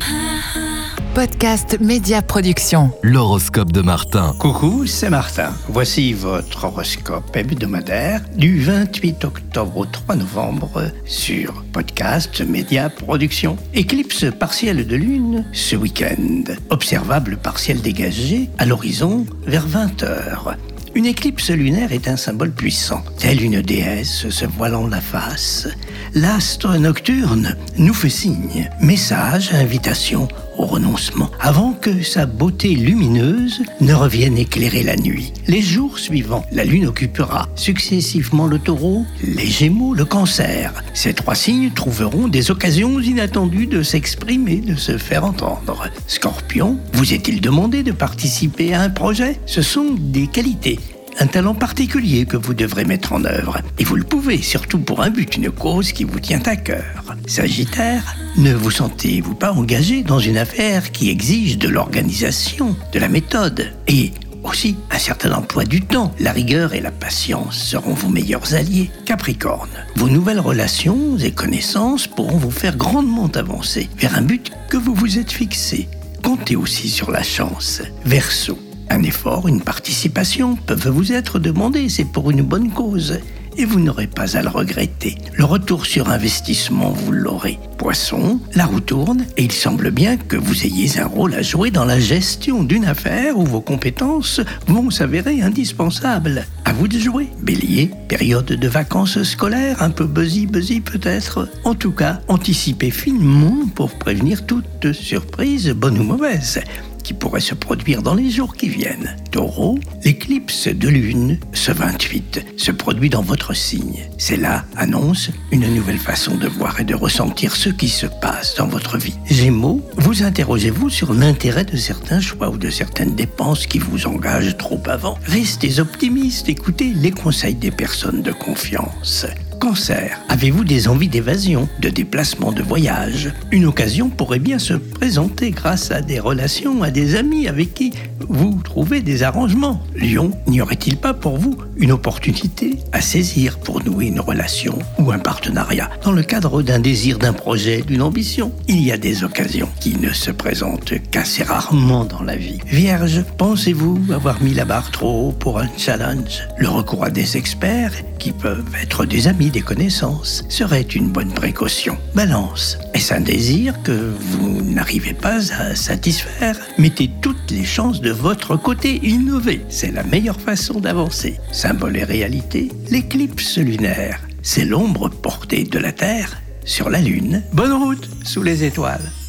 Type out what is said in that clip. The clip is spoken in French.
Podcast Média Production. L'horoscope de Martin. Coucou, c'est Martin. Voici votre horoscope hebdomadaire du 28 octobre au 3 novembre sur Podcast Média Production. Éclipse partielle de lune ce week-end. Observable partiel dégagé à l'horizon vers 20h. Une éclipse lunaire est un symbole puissant. Telle une déesse se voilant la face, l'astre nocturne nous fait signe. Message, invitation au renoncement, avant que sa beauté lumineuse ne revienne éclairer la nuit. Les jours suivants, la lune occupera successivement le taureau, les gémeaux, le cancer. Ces trois signes trouveront des occasions inattendues de s'exprimer, de se faire entendre. Scorpion, vous est-il demandé de participer à un projet ? Ce sont des qualités, un talent particulier que vous devrez mettre en œuvre. Et vous le pouvez, surtout pour un but, une cause qui vous tient à cœur. Sagittaire, ne vous sentez-vous pas engagé dans une affaire qui exige de l'organisation, de la méthode et aussi un certain emploi du temps? La rigueur et la patience seront vos meilleurs alliés. Capricorne, vos nouvelles relations et connaissances pourront vous faire grandement avancer vers un but que vous vous êtes fixé. Comptez aussi sur la chance. Verseau, un effort, une participation peuvent vous être demandés, c'est pour une bonne cause. Et vous n'aurez pas à le regretter. Le retour sur investissement, vous l'aurez. Poisson, la roue tourne et il semble bien que vous ayez un rôle à jouer dans la gestion d'une affaire où vos compétences vont s'avérer indispensables. À vous de jouer. Bélier, période de vacances scolaires, un peu buzzy peut-être. En tout cas, anticipez finement pour prévenir toute surprise, bonne ou mauvaise, qui pourrait se produire dans les jours qui viennent. Taureau, l'éclipse de lune, ce 28, se produit dans votre signe. Cela annonce une nouvelle façon de voir et de ressentir ce qui se passe dans votre vie. Gémeaux, vous interrogez-vous sur l'intérêt de certains choix ou de certaines dépenses qui vous engagent trop avant. Restez optimiste, écoutez les conseils des personnes de confiance. Cancer, avez-vous des envies d'évasion, de déplacement, de voyage ? Une occasion pourrait bien se présenter grâce à des relations, à des amis avec qui vous trouvez des arrangements. Lion, n'y aurait-il pas pour vous une opportunité à saisir pour nouer une relation ou un partenariat dans le cadre d'un désir, d'un projet, d'une ambition ? Il y a des occasions qui ne se présentent qu'assez rarement dans la vie. Vierge, pensez-vous avoir mis la barre trop haut pour un challenge ? Le recours à des experts, qui peuvent être des amis, des connaissances, serait une bonne précaution. Balance, est-ce un désir que vous n'arrivez pas à satisfaire ? Mettez toutes les chances de votre côté, innovez, c'est la meilleure façon d'avancer. Symbole et réalité, l'éclipse lunaire, c'est l'ombre portée de la Terre sur la Lune. Bonne route sous les étoiles.